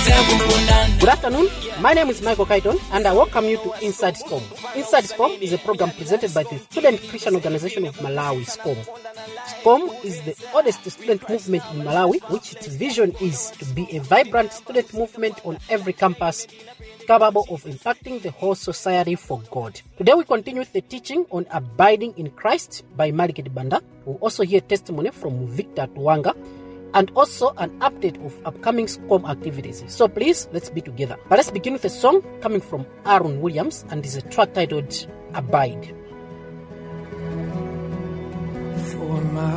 Good afternoon, my name is Michael Kaiton and I welcome you to Inside SCOM. Inside SCOM is a program presented by the Student Christian Organization of Malawi, SCOM. SCOM is the oldest student movement in Malawi, which its vision is to be a vibrant student movement on every campus, capable of impacting the whole society for God. Today we continue with the teaching on abiding in Christ by Margaret Banda. We'll also hear testimony from Victor Tuwanga and also an update of upcoming SCOM activities. So please, let's be together. But let's begin with a song coming from Aaron Williams and is a track titled Abide. For my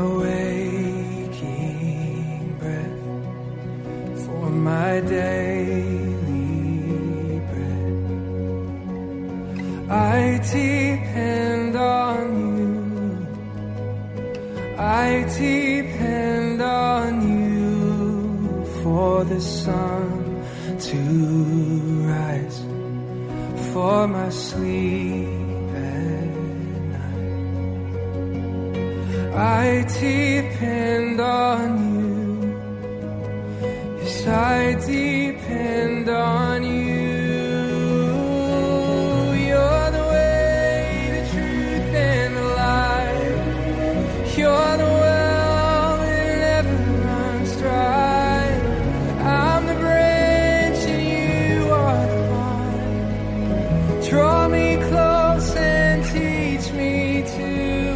waking breath, for my daily bread, I depend on you. I depend on you for the sun to rise, for my sleep at night. I depend on you. Yes, I depend on you. You're the way, the truth, and the life. You're the well that never runs dry. I'm the branch and you are the vine. Draw me close and teach me to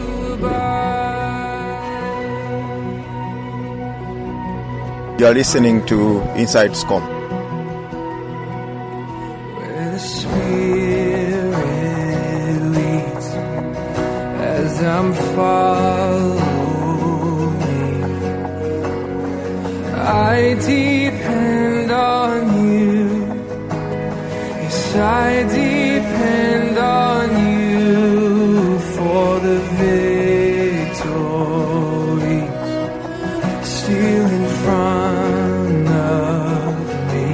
abide. You are listening to Inside SCOM. Where the Spirit leads as I'm following, I depend on you. Yes, I depend on you for the victory still in front of me.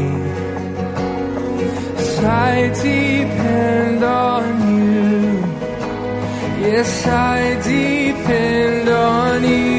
Yes, I depend on you. Yes, I depend on you.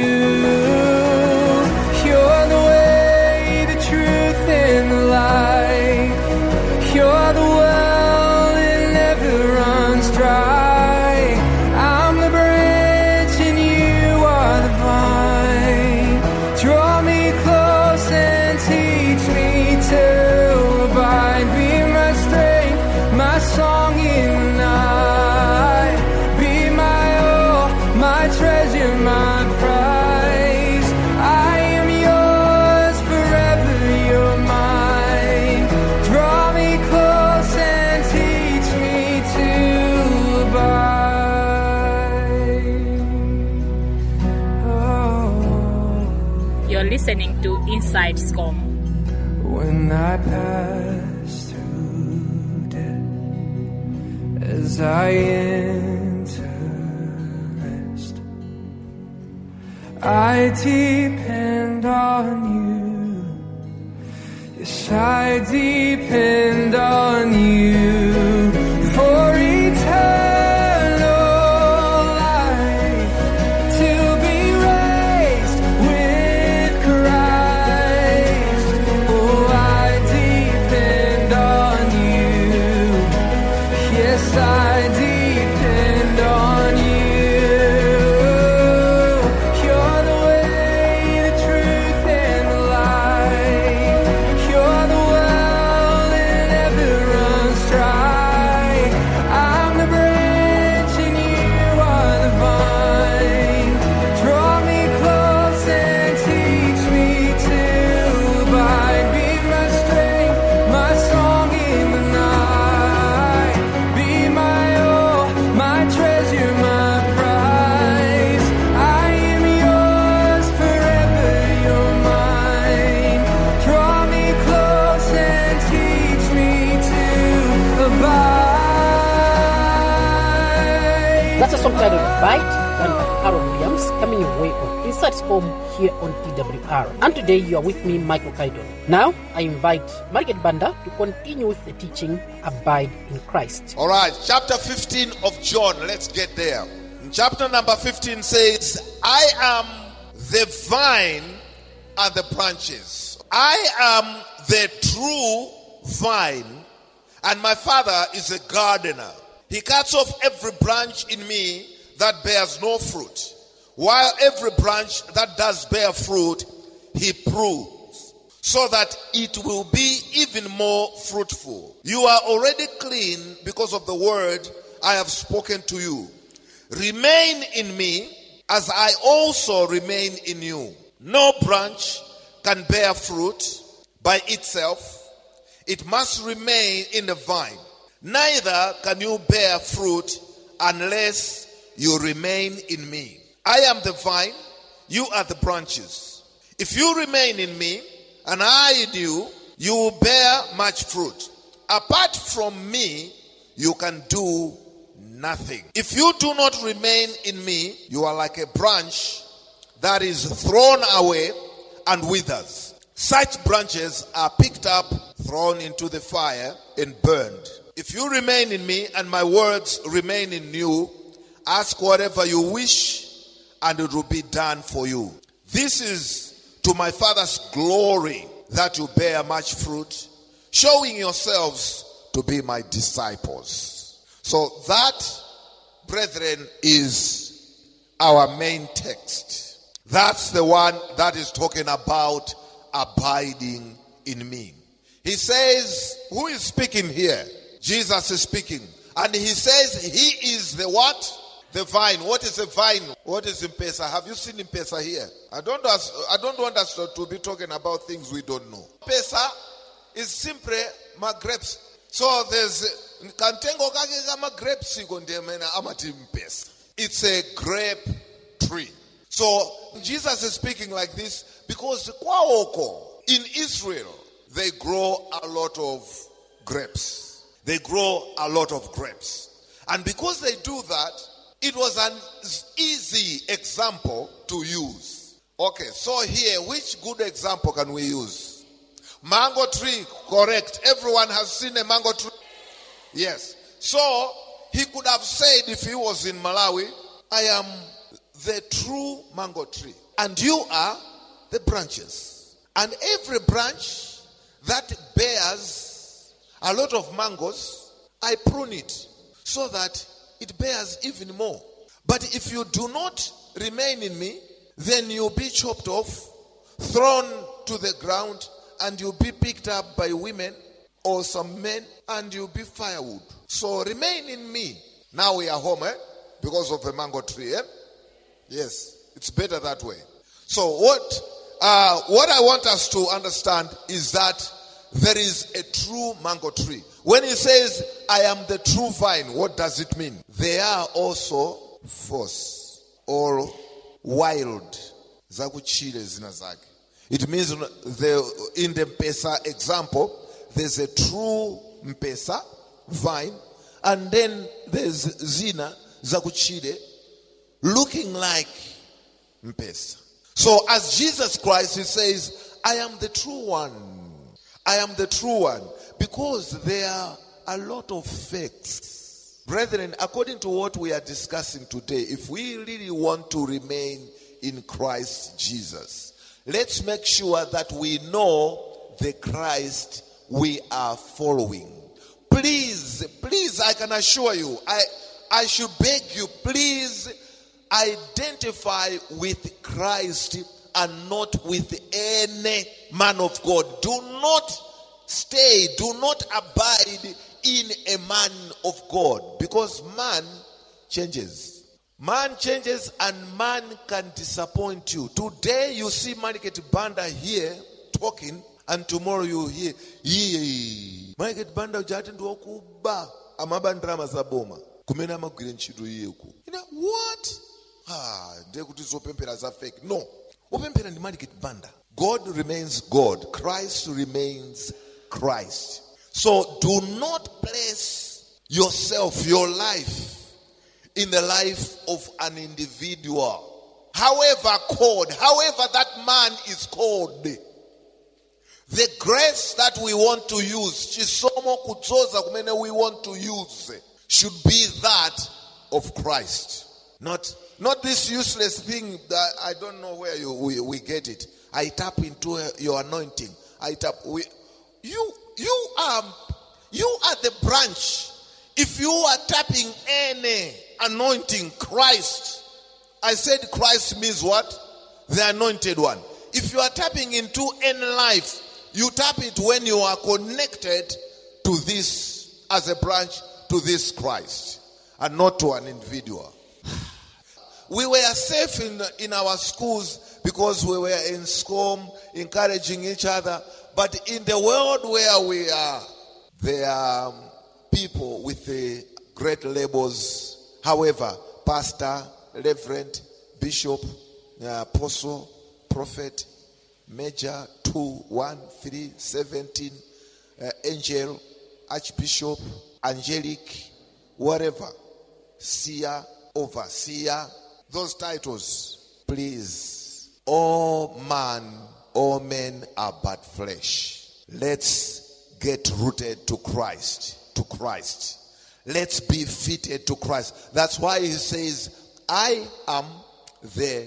You're the way, the truth, and the life. You're the well that never runs dry. I'm the branch and you are the vine. Draw me close and teach me to abide. Be my strength, my song in the night. Be my all, my treasure, my prize. I am yours forever, you're mine. Draw me close and teach me to abide. Oh. You're listening to Inside SCOM. When I pass through death, as I enter rest, I depend on you. Yes, I depend on you for eternal life, to be raised with Christ. Oh, I depend on you. Yes, I depend on you. You're the way, the truth, and the life. You're the well that never runs dry. I'm the branch and you are the vine. Draw me close and teach me to abide. Be my strength, my song in the night. Be my all, my treasure, my prize. I am yours forever, you're mine. Draw me close and teach me to abide. That's a song titled Abide, done by Aaron Williams, coming your way on Inside SCOM here on TWR. And today you are with me, Michael Kaiton. Now, I invite Margaret Banda to continue with the teaching Abide in Christ. All right, chapter 15 of John. Let's get there. Chapter number 15 says, I am the vine are the branches. I am the true vine, and my Father is a gardener. He cuts off every branch in me that bears no fruit, while every branch that does bear fruit, he prunes, so that it will be even more fruitful. You are already clean because of the word I have spoken to you. Remain in me, as I also remain in you. No branch can bear fruit by itself. It must remain in the vine. Neither can you bear fruit unless you remain in me. I am the vine, you are the branches. If you remain in me, and I in you, you will bear much fruit. Apart from me, you can do nothing. If you do not remain in me, you are like a branch that is thrown away and withers. Such branches are picked up, thrown into the fire, and burned. If you remain in me and my words remain in you, ask whatever you wish and it will be done for you. This is to my Father's glory, that you bear much fruit, showing yourselves to be my disciples. So that, brethren, is our main text. That's the one that is talking about abiding in me. He says, who is speaking here? Jesus is speaking. And he says he is the what? The vine. What is a vine? What is M-Pesa? Have you seen M-Pesa here? I don't want us to be talking about things we don't know. M-Pesa is simply my grapes. So there's kantengo kake kama grapes ikondemena amati M-Pesa. It's a grape tree. So Jesus is speaking like this because kwaoko in Israel they grow a lot of grapes. They grow a lot of grapes. And because they do that, it was an easy example to use. Okay, so here, which good example can we use? Mango tree, correct. Everyone has seen a mango tree. Yes. So, he could have said if he was in Malawi, I am the true mango tree. And you are the branches. And every branch that bears a lot of mangoes, I prune it so that it bears even more. But if you do not remain in me, then you'll be chopped off, thrown to the ground, and you'll be picked up by women or some men, and you'll be firewood. So remain in me. Now we are home, because of the mango tree. Yes, it's better that way. So what I want us to understand is that there is a true mango tree. When he says, I am the true vine, what does it mean? They are also false or wild. It means in the M-Pesa example, there's a true M-Pesa vine, and then there's Zina Zakuchide looking like M-Pesa. So as Jesus Christ, he says, I am the true one. I am the true one. Because there are a lot of fakes. Brethren, according to what we are discussing today, if we really want to remain in Christ Jesus, let's make sure that we know the Christ we are following. Please, I can assure you, I should beg you, please identify with Christ and not with any man of God. Do not abide in a man of God, because man changes. Man changes and man can disappoint you. Today you see Market Banda here talking, and tomorrow you hear Market Banda ujatenduokuba amabandrama zaboma kumena magwire ntchito yeku. You know what? Ndekuti zopempera za fake. No. Opempera ndi Market Banda. God remains God. Christ remains Christ. So do not place yourself, your life, in the life of an individual. However called, however that man is called. The grace that we want to use, chisomo kutsoza kumene we want to use, should be that of Christ. Not this useless thing that I don't know where we get it. I tap into your anointing. You are the branch. If you are tapping any anointing, Christ. I said Christ means what? The anointed one. If you are tapping into any life, you tap it when you are connected to this, as a branch, to this Christ, and not to an individual. We were safe in our schools because we were in SCOM, encouraging each other. But in the world where we are, there are people with the great labels. However, pastor, reverend, bishop, apostle, prophet, major, 2, 1, 3, 17, angel, archbishop, angelic, whatever, seer, overseer, those titles. Please, all men are but flesh. Let's get rooted to Christ, to Christ. Let's be fitted to Christ. That's why he says, I am the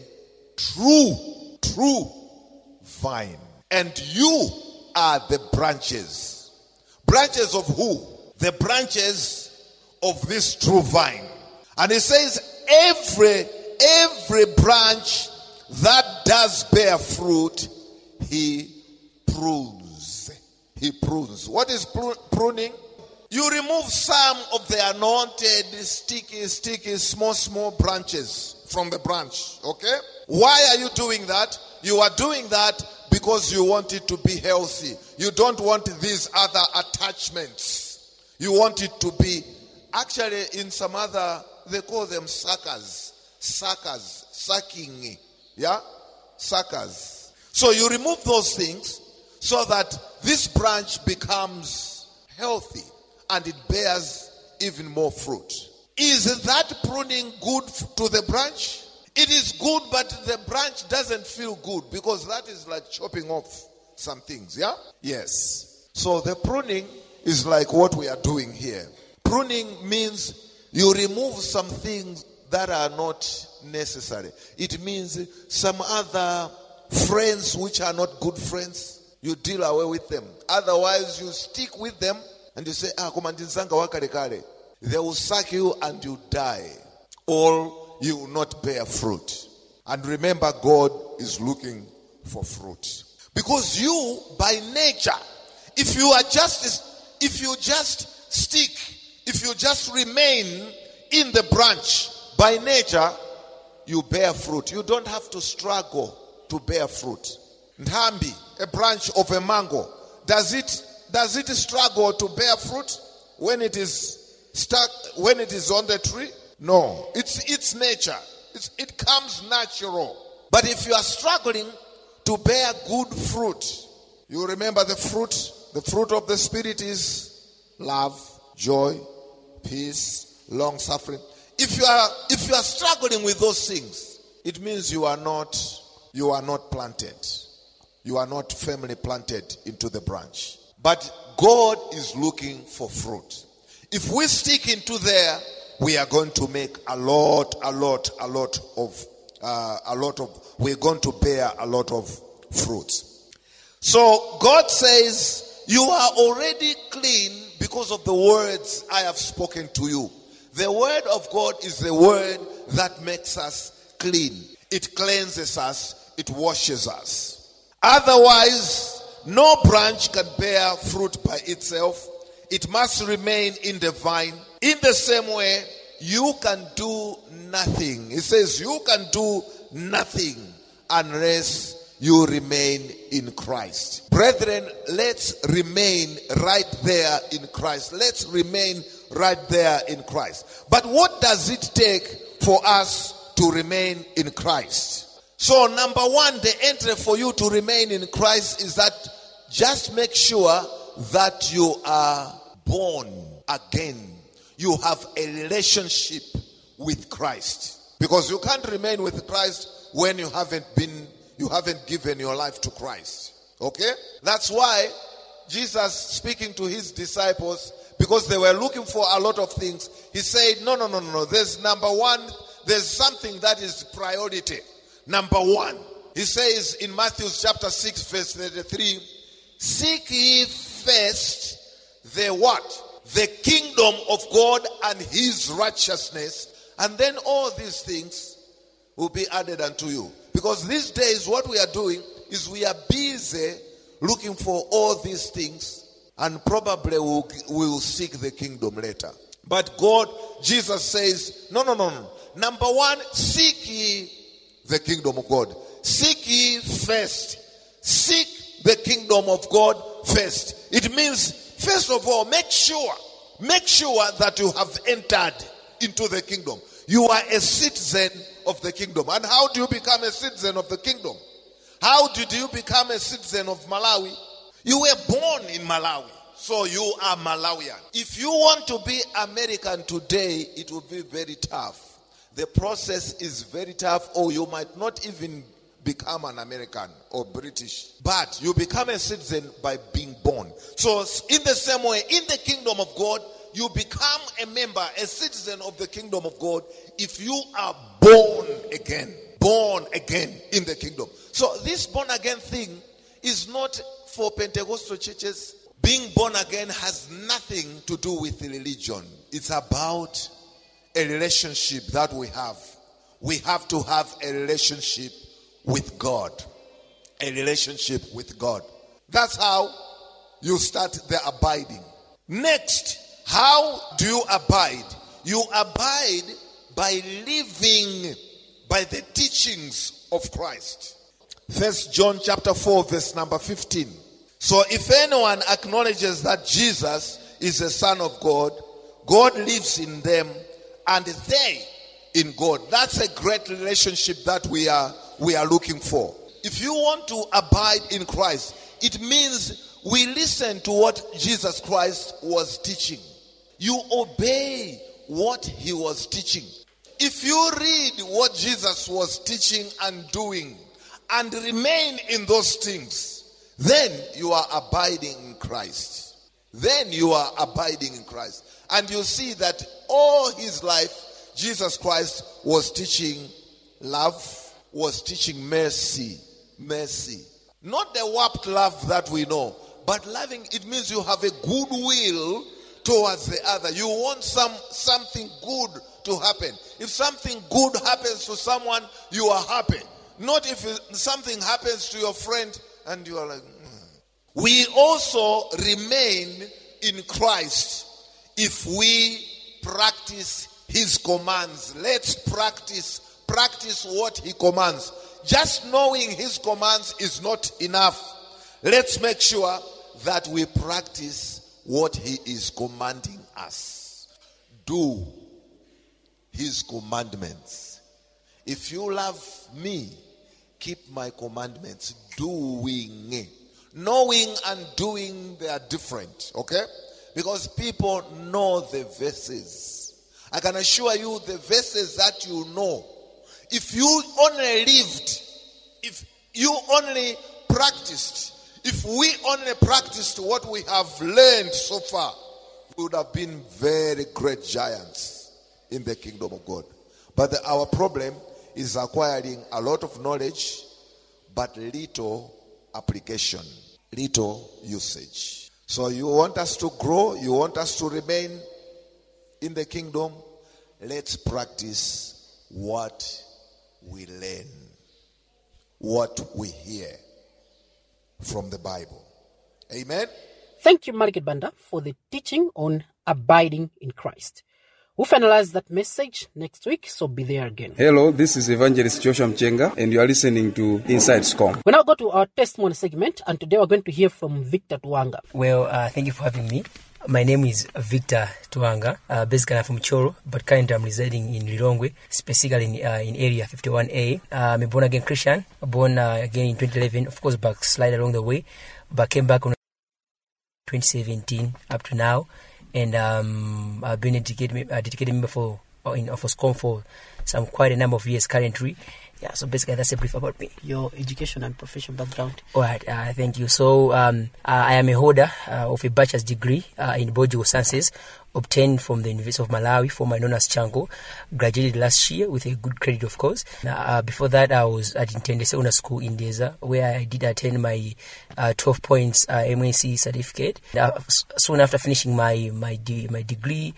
true vine, and you are the branches. Branches of who? The branches of this true vine. And he says, every branch that does bear fruit, he prunes. He prunes. What is pruning? You remove some of the anointed, sticky, small branches from the branch. Okay? Why are you doing that? You are doing that because you want it to be healthy. You don't want these other attachments. You want it to be, actually in some other, they call them suckers, sucking. Yeah? Suckers. So you remove those things so that this branch becomes healthy and it bears even more fruit. Is that pruning good to the branch? It is good, but the branch doesn't feel good because that is like chopping off some things, yeah? Yes. So the pruning is like what we are doing here. Pruning means you remove some things that are not necessary. It means some other friends which are not good friends, you deal away with them. Otherwise, you stick with them and you say, they will suck you and you die. Or you will not bear fruit. And remember, God is looking for fruit. Because you, by nature, if you just remain in the branch, by nature, you bear fruit. You don't have to struggle to bear fruit. Nhambi, a branch of a mango, does it struggle to bear fruit when it is stuck, when it is on the tree? No, it's nature. It comes natural. But if you are struggling to bear good fruit, you remember the fruit of the Spirit is love, joy, peace, long suffering. If you are struggling with those things, it means you are not planted. You are not firmly planted into the branch. But God is looking for fruit. If we stick into there, we are going to make we're going to bear a lot of fruit. So God says, you are already clean because of the words I have spoken to you. The word of God is the word that makes us clean. It cleanses us. It washes us. Otherwise, no branch can bear fruit by itself. It must remain in the vine. In the same way, you can do nothing. It says you can do nothing unless you remain in Christ. Brethren, let's remain right there in Christ. Let's remain right there in Christ. But what does it take for us to remain in Christ? So number one, the entry for you to remain in Christ is that just make sure that you are born again. You have a relationship with Christ. Because you can't remain with Christ when you haven't given your life to Christ. Okay? That's why Jesus, speaking to his disciples, because they were looking for a lot of things, he said, no. There's number one, there's something that is priority. Number one, He says in Matthew chapter 6 verse 33, seek ye first the what? The kingdom of God and his righteousness, and then all these things will be added unto you. Because these days what we are doing is we are busy looking for all these things, and probably we'll seek the kingdom later. But Jesus says, no. Number one, seek ye the kingdom of God. Seek ye first. Seek the kingdom of God first. It means, first of all, make sure that you have entered into the kingdom. You are a citizen of the kingdom. And how do you become a citizen of the kingdom? How did you become a citizen of Malawi? You were born in Malawi, so you are Malawian. If you want to be American today, it will be very tough. The process is very tough, or you might not even become an American or British. But you become a citizen by being born. So in the same way, in the kingdom of God, you become a member, a citizen of the kingdom of God, if you are born again in the kingdom. So this born again thing is not for Pentecostal churches. Being born again has nothing to do with religion. It's about a relationship that we have. We have to have a relationship with God. A relationship with God. That's how you start the abiding. Next, how do you abide? You abide by living by the teachings of Christ. 1 John chapter 4 verse number 15. So if anyone acknowledges that Jesus is the Son of God, God lives in them and they in God. That's a great relationship that we are looking for. If you want to abide in Christ, it means we listen to what Jesus Christ was teaching. You obey what he was teaching. If you read what Jesus was teaching and doing and remain in those things, then you are abiding in Christ. Then you are abiding in Christ. And you see that all his life, Jesus Christ was teaching love, was teaching mercy. Mercy. Not the warped love that we know, but loving, it means you have a goodwill towards the other. You want something good to happen. If something good happens to someone, you are happy. Not if something happens to your friend and you are like, We also remain in Christ if we practice his commands. Let's practice what he commands. Just knowing his commands is not enough. Let's make sure that we practice what he is commanding us. Do his commandments. If you love me, keep my commandments. Doing. Knowing and doing, they are different. Okay? Because people know the verses. I can assure you the verses that you know. If you only lived, if you only practiced, if we only practiced what we have learned so far, we would have been very great giants in the kingdom of God. But our problem is acquiring a lot of knowledge, but little application, little usage. So you want us to grow, you want us to remain in the kingdom, let's practice what we learn, what we hear from the Bible. Amen. Thank you, Margaret Banda, for the teaching on abiding in Christ. We'll finalize that message next week, so be there again. Hello, this is Evangelist Joshua Mchenga, and you are listening to Inside SCOM. We now go to our testimony segment, and today we're going to hear from Victor Tuanga. Well, thank you for having me. My name is Victor Tuanga. Basically, I'm from Choro, but currently I'm residing in Lilongwe, specifically in area 51A. I'm a born-again Christian, born again in 2011, of course, backslide along the way, but came back on 2017 up to now. And I've been a dedicated member for SCOM for quite a number of years currently. Yeah, so basically that's a brief about me. Your education and profession background. All right, thank you. So I am a holder of a bachelor's degree in biological sciences, obtained from the University of Malawi, formerly known as Chango. Graduated last year with a good credit, of course. Before that, I was at Intende Secondary School in Deza, where I did attend my 12 points MNC certificate. Soon after finishing my degree,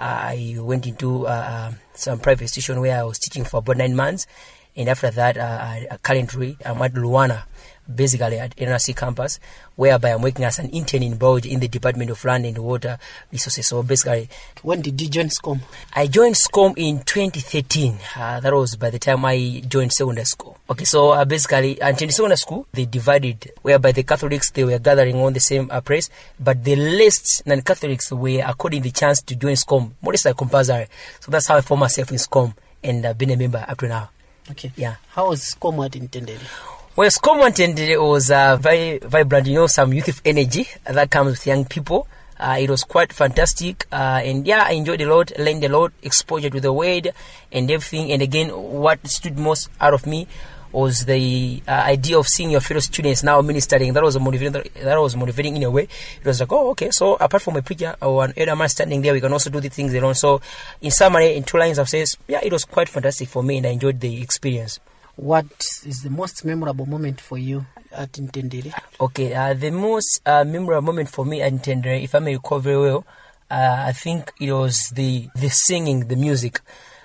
I went into some private institution where I was teaching for about 9 months. And after that, currently, I'm at Luana, basically at NRC campus, whereby I'm working as an intern in biology in the Department of Land and Water Resources. So basically... When did you join SCOM? I joined SCOM in 2013. That was by the time I joined secondary school. Okay, so basically, until secondary school, they divided, whereby the Catholics, they were gathering on the same place, but the least non-Catholics were according the chance to join SCOM, more or less like compulsory. So that's how I formed myself in SCOM, and I've been a member up to now. Okay. Yeah. How was SCOM intended? Well, SCOM intended was very vibrant, some youth energy that comes with young people. It was quite fantastic, and yeah, I enjoyed a lot, learned a lot, exposure to the word and everything. And again, what stood most out of me was the idea of seeing your fellow students now ministering. That was motivating in a way. It was like, oh, okay, so apart from a preacher or an elder man standing there, we can also do the things alone. So in summary, in 2 lines of says, yeah, it was quite fantastic for me, and I enjoyed the experience. What is the most memorable moment for you at Intendere? Okay, the most memorable moment for me at Intendere, if I may recall very well, I think it was the singing, the music.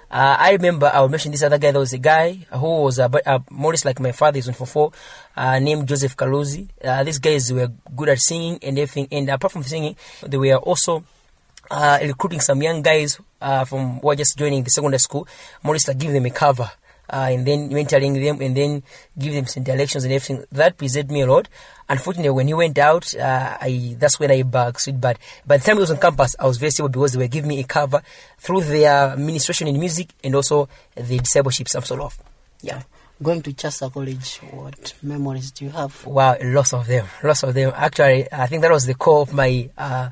I remember I will mention this other guy. There was a guy who was more or less like my father, is on 4 named Joseph Kaluzi. These guys were good at singing and everything. And apart from singing, they were also recruiting some young guys from who were just joining the secondary school, more or less like give them a cover. And then mentoring them and then give them some directions and everything. That pleased me a lot. Unfortunately, when he went out, that's when I backslid. But by the time he was on campus, I was very stable because they were giving me a cover through their administration in music and also the discipleship, some sort of. Yeah. Going to Chasa College, what memories do you have? Wow, lots of them. Actually, I think that was the core of my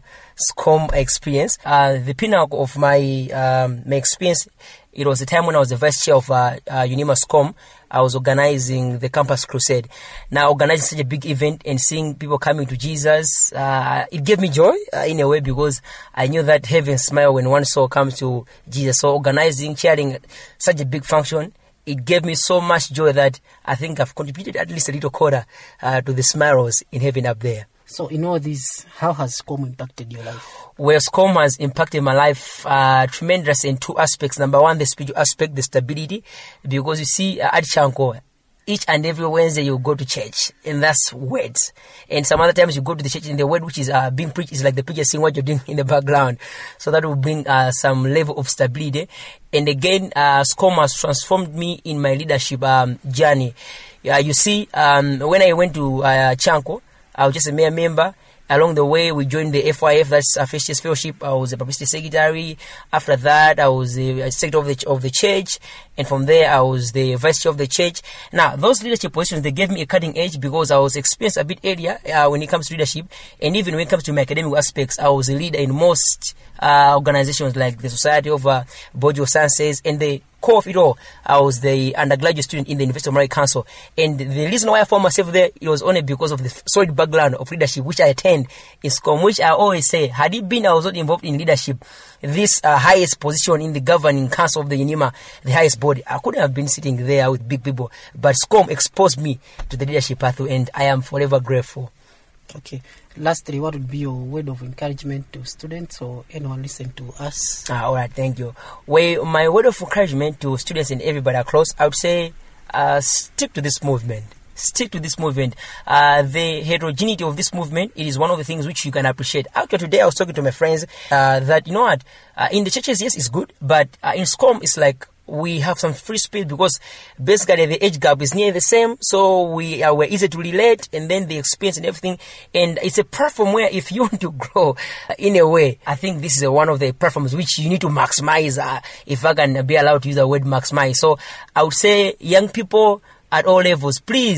SCOM experience. The pinnacle of my experience, it was the time when I was the vice chair of UNIMA SCOM. I was organizing the campus crusade. Now, organizing such a big event and seeing people coming to Jesus, it gave me joy in a way, because I knew that heaven smile when one soul comes to Jesus. So organizing, chairing such a big function, it gave me so much joy that I think I've contributed at least a little quarter to the smiles in heaven up there. So in all this, how has SCOM impacted your life? Well, SCOM has impacted my life tremendous in 2 aspects. Number 1, the spiritual aspect, the stability. Because you see, at Chanko, each and every Wednesday you go to church, and that's words. And some other times you go to the church and the word which is being preached is like the preacher saying what you're doing in the background. So that will bring some level of stability. And again, SCOM has transformed me in my leadership journey. You see, when I went to Chanko, I was just a mere member. Along the way, we joined the FYF, that's First Years Fellowship. I was a publicity secretary. After that, I was the secretary of the church. And from there, I was the vice chair of the church. Now, those leadership positions, they gave me a cutting edge because I was experienced a bit earlier when it comes to leadership. And even when it comes to my academic aspects, I was a leader in most organizations like the Society of Biological Sciences. And the core of it all, I was the undergraduate student in the University of Malawi Council. And the reason why I found myself there, it was only because of the solid background of leadership which I attained in SCOM, which I always say, had it been I was not involved in leadership, this highest position in the governing council of the UNIMA, the highest body, I couldn't have been sitting there with big people. But SCOM exposed me to the leadership pathway, and I am forever grateful. Okay. Lastly, what would be your word of encouragement to students or anyone listening to us? All right, thank you. Well, my word of encouragement to students and everybody across, I would say, stick to this movement. Stick to this movement. The heterogeneity of this movement, it is one of the things which you can appreciate. Actually, today I was talking to my friends that, you know what, in the churches, yes, it's good, but in SCOM, it's like we have some free space because basically the age gap is near the same, so we're easy to relate, and then the experience and everything, and it's a platform where if you want to grow in a way, I think this is one of the platforms which you need to maximize, if I can be allowed to use the word maximize. So I would say young people at all levels, please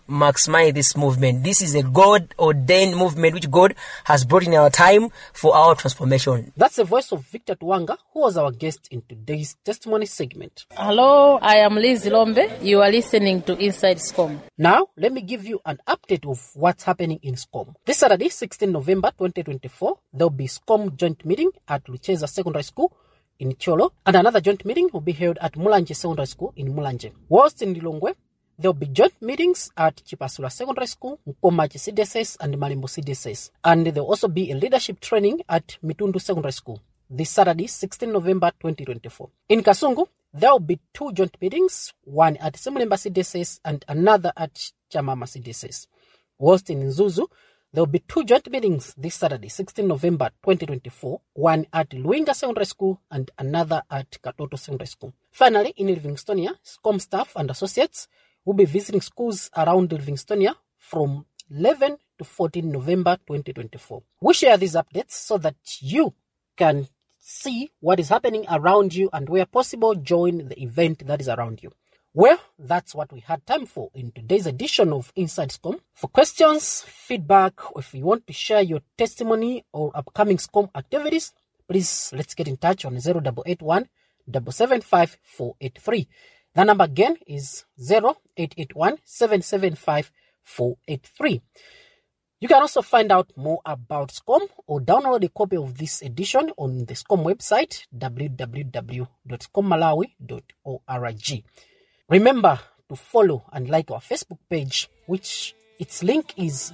maximize this movement. This is a God-ordained movement which God has brought in our time for our transformation. That's the voice of Victor Tuanga, who was our guest in today's testimony segment. Hello, I am Liz Lombe. You are listening to Inside SCOM. Now, let me give you an update of what's happening in SCOM. This Saturday, 16 November 2024, there will be SCOM joint meeting at Lucheza Secondary School in Cholo, and another joint meeting will be held at Mulanje Secondary School in Mulanje. Whilst in Lilongwe, there will be joint meetings at Chipasula Secondary School, Nkomachi CDSS, and Malimbo CDSS. And there will also be a leadership training at Mitundu Secondary School this Saturday, 16 November 2024. In Kasungu, there will be 2 joint meetings, one at Simulemba CDSS and another at Chamama CDSS. Whilst in Nzuzu, there will be 2 joint meetings this Saturday, 16 November 2024, one at Luinga Secondary School and another at Katoto Secondary School. Finally, in Livingstonia, SCOM staff and associates will be visiting schools around Livingstonia from 11 to 14 November 2024. We share these updates so that you can see what is happening around you and where possible, join the event that is around you. Well, that's what we had time for in today's edition of Inside SCOM. For questions, feedback, or if you want to share your testimony or upcoming SCOM activities, please let's get in touch on 0881 775 483. The number again is 0881 775 483. You can also find out more about SCOM or download a copy of this edition on the SCOM website, www.scommalawi.org. Remember to follow and like our Facebook page, which its link is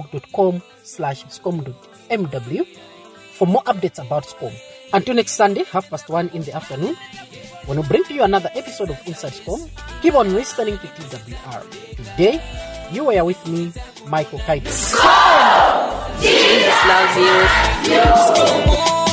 facebook.com/scom.mw for more updates about SCOM. Until next Sunday, 1:30 in the afternoon, when we bring to you another episode of Inside SCOM, keep on listening to TWR. Today, you were with me, Michael Kaito. Jesus loves you.